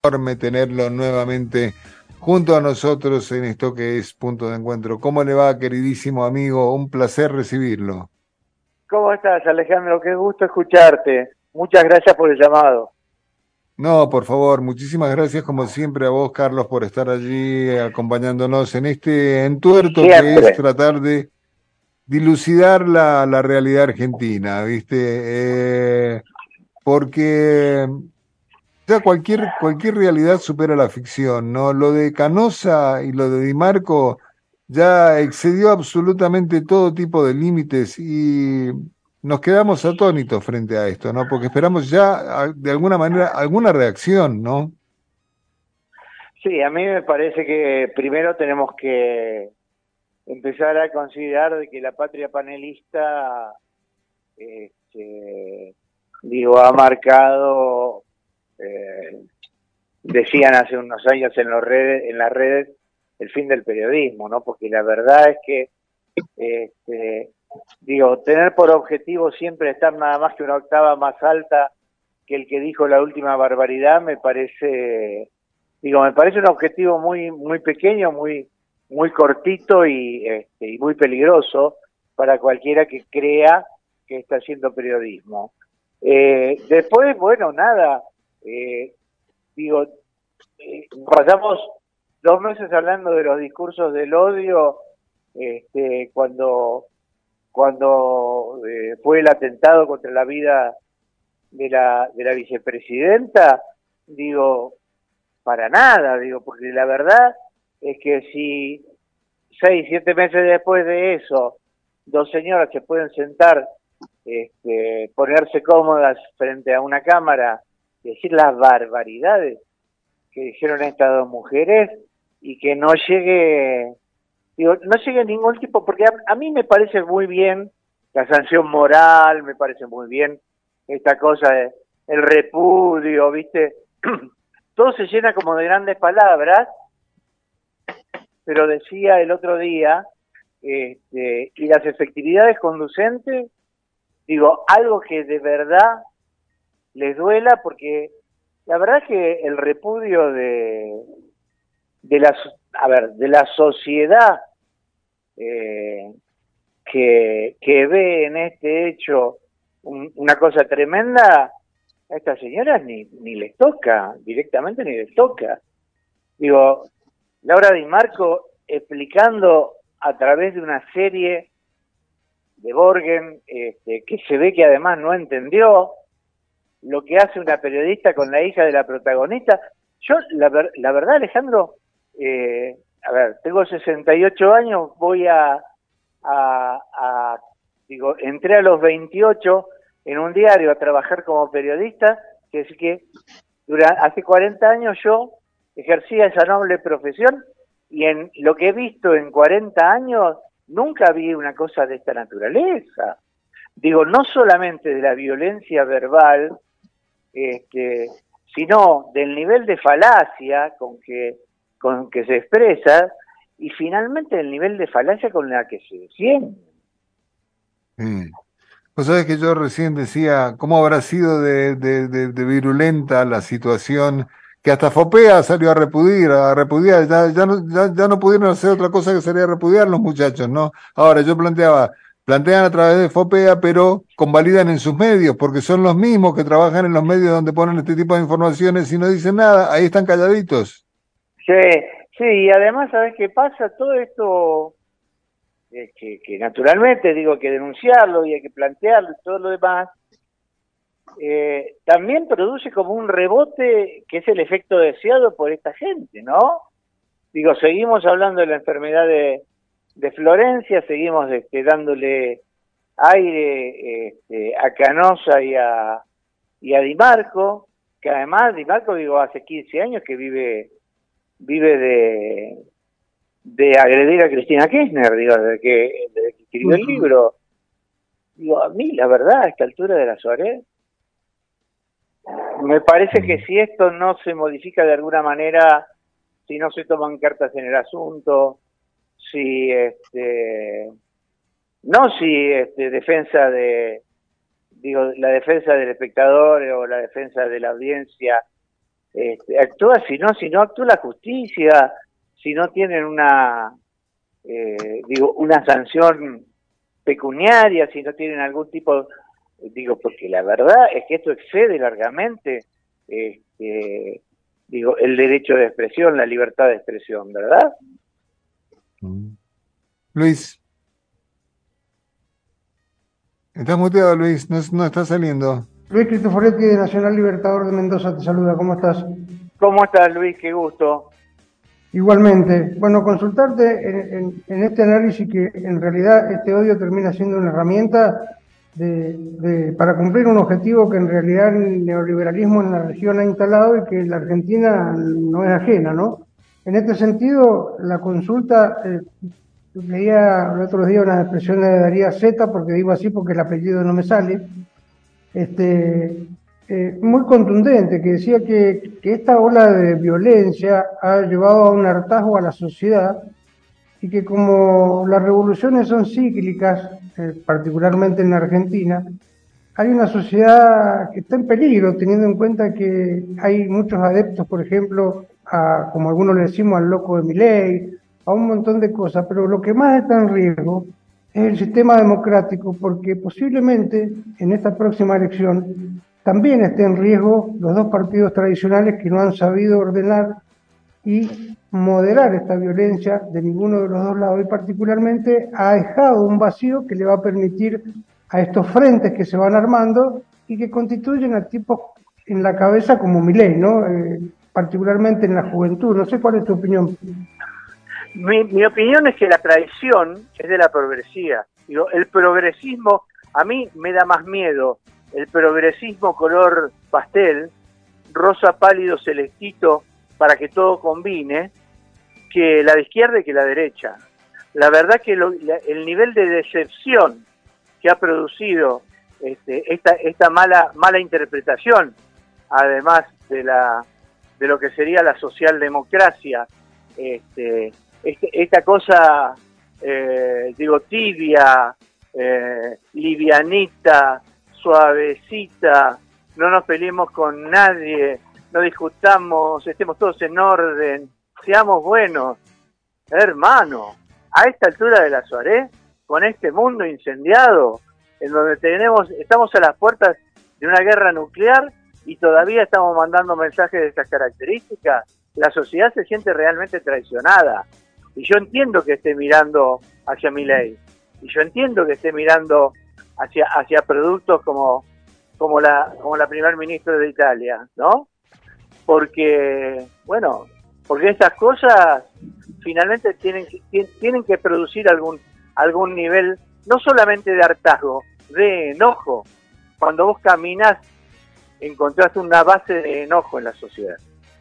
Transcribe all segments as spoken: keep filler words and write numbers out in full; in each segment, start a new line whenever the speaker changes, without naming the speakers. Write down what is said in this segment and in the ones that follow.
enorme tenerlo nuevamente junto a nosotros en esto que es Punto de Encuentro. ¿Cómo le va, queridísimo amigo? Un placer recibirlo.
¿Cómo estás, Alejandro? Qué gusto escucharte. Muchas gracias por el llamado.
No, por favor, muchísimas gracias como siempre a vos, Carlos, por estar allí acompañándonos en este entuerto que es
Siempre.
tratar de dilucidar la, la realidad argentina, ¿viste? Eh, porque ya cualquier, cualquier realidad supera la ficción, ¿no? Lo de Canosa y lo de Di Marco ya excedió absolutamente todo tipo de límites y nos quedamos atónitos frente a esto, ¿no? Porque esperamos ya, a- de alguna manera, alguna reacción, ¿no?
Sí, a mí me parece que primero tenemos que empezar a considerar de que la patria panelista, este, digo, ha marcado, eh, decían hace unos años en, los redes, en las redes, el fin del periodismo, ¿no? Porque la verdad es que, este, digo, tener por objetivo siempre estar nada más que una octava más alta que el que dijo la última barbaridad me parece, digo, me parece un objetivo muy muy pequeño, muy muy cortito y, este, y muy peligroso para cualquiera que crea que está haciendo periodismo. Eh, después, bueno, nada, eh, digo, eh, pasamos dos meses hablando de los discursos del odio, este, cuando cuando eh, fue el atentado contra la vida de la, de la vicepresidenta, digo, para nada, digo, porque la verdad es que si seis, siete meses después de eso, dos señoras se pueden sentar, este, ponerse cómodas frente a una cámara, y decir las barbaridades que dijeron estas dos mujeres y que no llegue, digo, no llegue ningún tipo, porque a, a mí me parece muy bien la sanción moral, me parece muy bien esta cosa de el repudio, ¿viste? Todo se llena como de grandes palabras, pero decía el otro día, este, y las efectividades conducentes, digo, algo que de verdad les duela, porque la verdad es que el repudio de, de la, a ver, de la sociedad eh, que, que ve en este hecho un, una cosa tremenda, a estas señoras ni, ni les toca, directamente ni les toca. Digo, Laura Di Marco explicando a través de una serie de Borgen, este, que se ve que además no entendió lo que hace una periodista con la hija de la protagonista. Yo, la, ver, la verdad, Alejandro, eh, a ver, tengo sesenta y ocho años, voy a, a, a, digo, entré a los veintiocho en un diario a trabajar como periodista, que es que durante, hace cuarenta años yo ejercía esa noble profesión y en lo que he visto en cuarenta años nunca vi una cosa de esta naturaleza. Digo, no solamente de la violencia verbal, este, sino del nivel de falacia con que, con que se expresa y finalmente el nivel de falacia con la que se defiende.
Sí. Vos sabés que yo recién decía cómo habrá sido de, de, de, de virulenta la situación que hasta Fopea salió a repudiar, a repudiar, ya, ya, no, ya, ya no pudieron hacer otra cosa que salir a repudiar los muchachos, ¿no? Ahora yo planteaba, plantean a través de Fopea, pero convalidan en sus medios, porque son los mismos que trabajan en los medios donde ponen este tipo de informaciones y no dicen nada, ahí están calladitos.
Sí, sí, y además, ¿sabes qué pasa? Todo esto, eh, que, que naturalmente digo que denunciarlo y hay que plantearlo y todo lo demás, eh, también produce como un rebote que es el efecto deseado por esta gente, ¿no? Digo, seguimos hablando de la enfermedad de, de Florencia, seguimos este, dándole aire este, a Canosa y a, y a Di Marco, que además Di Marco, digo, hace quince años que vive vive de, de agredir a Cristina Kirchner, digo, desde que, desde que escribió el libro. Digo, a mí, la verdad, a esta altura de la Suárez, me parece que si esto no se modifica de alguna manera, si no se toman cartas en el asunto, si este no si este defensa de digo la defensa del espectador o la defensa de la audiencia este, actúa, si no, si no actúa la justicia, si no tienen una, eh, digo, una sanción pecuniaria, si no tienen algún tipo, digo, porque la verdad es que esto excede largamente, este, digo, el derecho de expresión, la libertad de expresión, ¿verdad?
Mm. Luis, estás muteado, Luis, no, no está saliendo.
Luis Cristoforetti de Nacional Libertador de Mendoza te saluda, ¿cómo estás?
¿Cómo estás, Luis? Qué gusto.
Igualmente, bueno, consultarte en, en, en este análisis que en realidad este odio termina siendo una herramienta de, de, para cumplir un objetivo que en realidad el neoliberalismo en la región ha instalado y que la Argentina no es ajena, ¿no? En este sentido, la consulta, eh, leía el otro día unas expresiones de Darío Zeta, porque digo así porque el apellido no me sale, este, eh, muy contundente, que decía que, que esta ola de violencia ha llevado a un hartazgo a la sociedad y que como las revoluciones son cíclicas, eh, particularmente en la Argentina, hay una sociedad que está en peligro, teniendo en cuenta que hay muchos adeptos, por ejemplo, a, como algunos le decimos, al loco de Milei, a un montón de cosas, pero lo que más está en riesgo es el sistema democrático, porque posiblemente en esta próxima elección también esté en riesgo los dos partidos tradicionales que no han sabido ordenar y moderar esta violencia de ninguno de los dos lados, y particularmente ha dejado un vacío que le va a permitir a estos frentes que se van armando y que constituyen a tipos en la cabeza como Milei, ¿no? Eh, particularmente en la juventud. No sé cuál es tu opinión.
Mi, mi opinión es que la traición es de la progresía. Digo, el progresismo, a mí me da más miedo el progresismo color pastel, rosa pálido celestito, para que todo combine, que la de izquierda y que la derecha. La verdad que lo, la, el nivel de decepción que ha producido este, esta, esta mala, mala interpretación, además de la de lo que sería la socialdemocracia, este, este, esta cosa, eh, digo, tibia, eh, livianita, suavecita, no nos peleemos con nadie, no discutamos, estemos todos en orden, seamos buenos. Hermano, a esta altura de la Suárez, con este mundo incendiado, en donde tenemos, estamos a las puertas de una guerra nuclear y todavía estamos mandando mensajes de estas características, la sociedad se siente realmente traicionada. Y yo entiendo que esté mirando hacia Milei, y yo entiendo que esté mirando hacia, hacia productos como, como la, como la primer ministra de Italia, ¿no? Porque, bueno, porque estas cosas finalmente tienen que, tienen que producir algún, algún nivel, no solamente de hartazgo, de enojo. Cuando vos caminás, encontraste una base de enojo en la sociedad.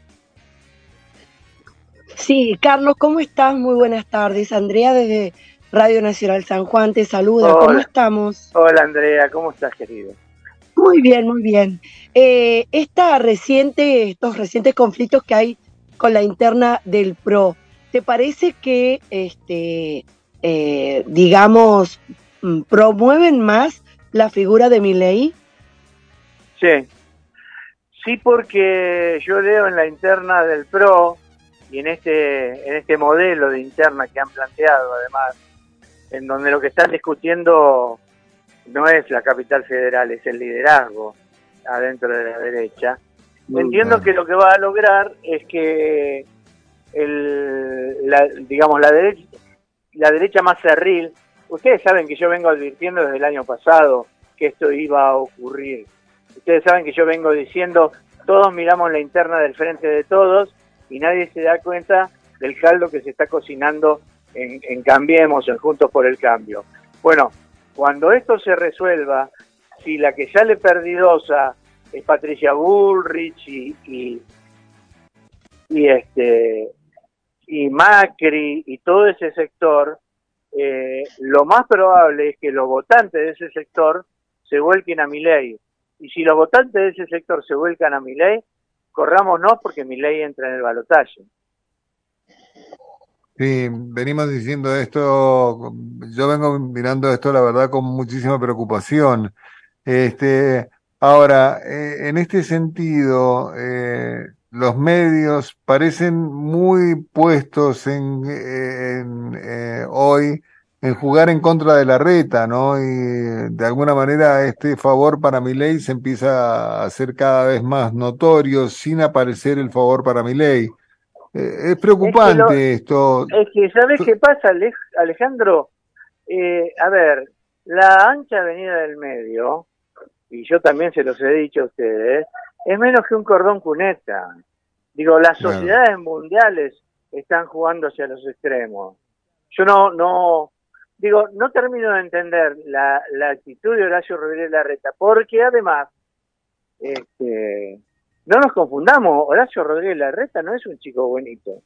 Sí, Carlos, ¿cómo estás? Muy buenas tardes. Andrea desde Radio Nacional San Juan te saluda.
Hola.
¿Cómo estamos?
Hola, Andrea, ¿cómo estás, querido?
Muy bien, muy bien. Eh, esta reciente, estos recientes conflictos que hay con la interna del P R O, ¿te parece que, este, eh, digamos, promueven más la figura de Milei?
Sí, sí, porque yo leo en la interna del P R O y en este, en este modelo de interna que han planteado, además, en donde lo que están discutiendo no es la capital federal, es el liderazgo adentro de la derecha. Muy Entiendo bien. Que lo que va a lograr es que el, la, digamos la derecha, la derecha más cerril, ustedes saben que yo vengo advirtiendo desde el año pasado que esto iba a ocurrir. Ustedes saben que yo vengo diciendo, todos miramos la interna del Frente de Todos y nadie se da cuenta del caldo que se está cocinando en, en Cambiemos, en Juntos por el Cambio. Bueno, cuando esto se resuelva, si la que sale perdidosa es Patricia Bullrich y, y, y este y Macri y todo ese sector, eh, lo más probable es que los votantes de ese sector se vuelquen a Milei. Y si los votantes de ese sector se vuelcan a Milei, corrámonos porque Milei entra en el balotaje.
Sí, venimos diciendo esto, yo vengo mirando esto, la verdad, con muchísima preocupación. Este, ahora, eh, en este sentido, eh, los medios parecen muy puestos en, en, eh, hoy en jugar en contra de la reta, ¿no? Y de alguna manera este favor para Milei se empieza a hacer cada vez más notorio sin aparecer el favor para Milei. Eh, es
Es que, lo,
preocupante esto.
es que ¿sabés qué pasa, Alejandro? Eh, a ver, la ancha avenida del medio, y yo también se los he dicho a ustedes, es menos que un cordón cuneta. Digo, las
Claro.
sociedades mundiales están jugando hacia los extremos. Yo no, no, digo, no termino de entender la, la actitud de Horacio Rodríguez Larreta, porque además, este, no nos confundamos, Horacio Rodríguez Larreta no es un chico bonito,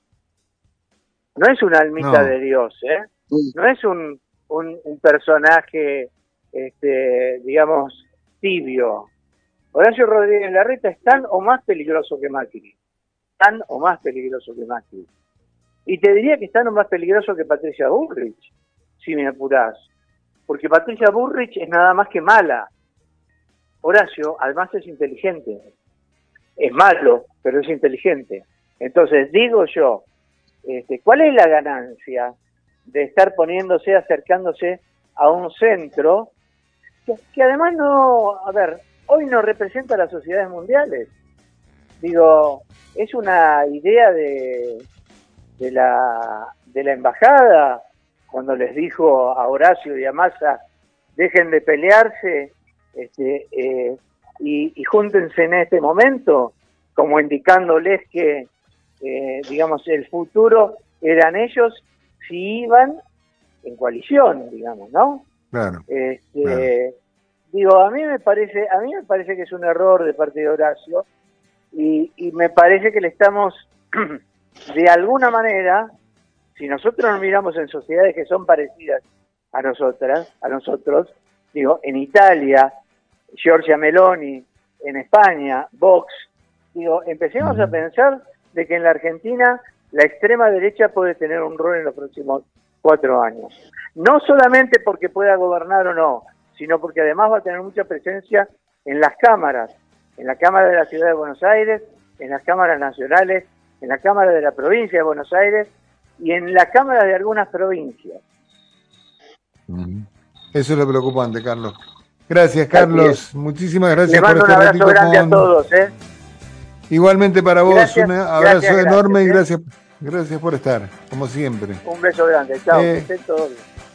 no es una almita
No.
de Dios, ¿eh? No es un, un, un personaje, este, digamos, tibio. Horacio Rodríguez Larreta es tan o más peligroso que Macri, tan o más peligroso que Macri. Y te diría que es tan o más peligroso que Patricia Bullrich, si me apurás. Porque Patricia Bullrich es nada más que mala. Horacio, además, es inteligente. Es malo, pero es inteligente. Entonces, digo yo, este, ¿cuál es la ganancia de estar poniéndose, acercándose a un centro que, que además no, a ver, hoy no representa a las sociedades mundiales? Digo, es una idea de, de la de la embajada cuando les dijo a Horacio y a Massa, dejen de pelearse, este, eh, y, y júntense en este momento, como indicándoles que, eh, digamos, el futuro eran ellos si iban en coalición, digamos, ¿no?
Claro,
Este,
claro.
Digo, a mí me parece, a mí me parece que es un error de parte de Horacio y, y me parece que le estamos, de alguna manera, si nosotros nos miramos en sociedades que son parecidas a nosotras, a nosotros, digo, en Italia, Giorgia Meloni, en España, Vox, digo, empecemos a pensar de que en la Argentina la extrema derecha puede tener un rol en los próximos cuatro años. No solamente porque pueda gobernar o no, sino porque además va a tener mucha presencia en las cámaras, en la Cámara de la Ciudad de Buenos Aires, en las cámaras nacionales, en la Cámara de la Provincia de Buenos Aires y en la Cámara de algunas provincias.
Eso es lo preocupante, Carlos. Gracias, Carlos. Muchísimas gracias por
este ratito. Le mando un abrazo grande con... a todos, ¿eh?
Igualmente para vos, gracias, un abrazo gracias, enorme gracias, y gracias, ¿eh? gracias por estar, como siempre.
Un beso grande, chao, eh, que estén todos bien.